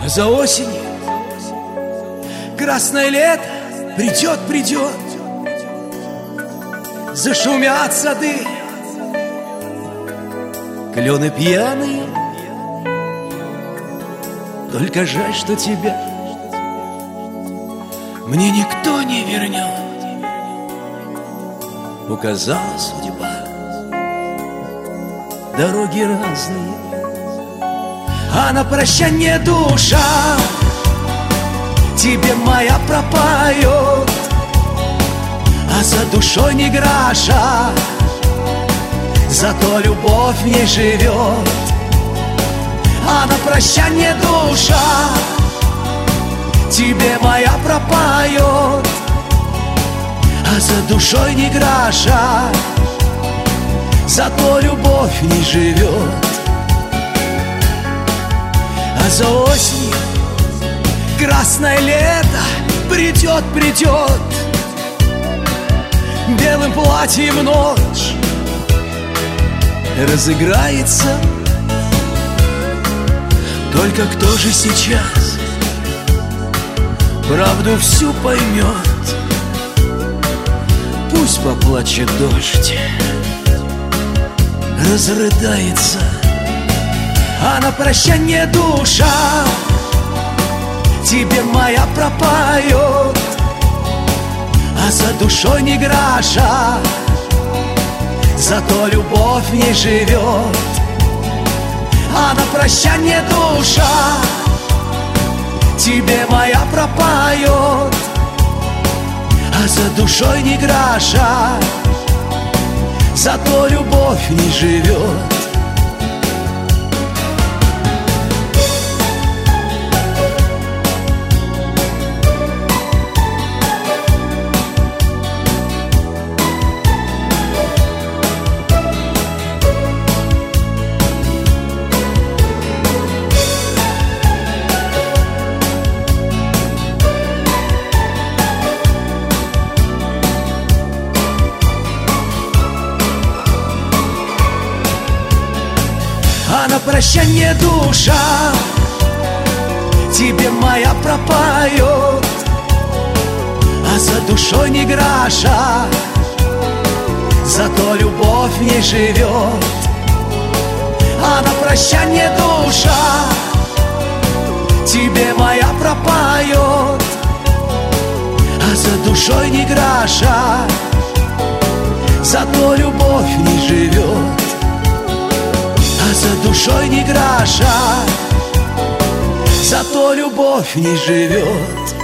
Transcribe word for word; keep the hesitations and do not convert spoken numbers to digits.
А за осенью красное лето придет, придет, зашумят сады, клены пьяные. Только жаль, что тебя мне никто не вернет. Указала судьба, дороги разные, а на прощание душа тебе моя пропоет, а за душой ни гроша, зато любовь в ней живет. А на прощание душа тебе моя пропоет, а за душой ни гроша, зато любовь в ней живет. А за осенью красное лето придет, придет, белым платьем ночь разыграется. Только кто же сейчас правду всю поймет? Пусть поплачет дождь, разрыдается, а на прощание душа тебе моя пропоет, а за душой ни гроша, зато любовь в ней живет. А на прощание душа тебе моя пропоет, а за душой ни гроша, зато любовь в ней живет. А на прощание душа тебе моя пропоет, а за душой ни гроша, зато любовь в ней живет. А на прощание душа тебе моя пропоет, а за душой ни гроша, зато любовь в ней живет. А за душой ни гроша, зато любовь в ней живет.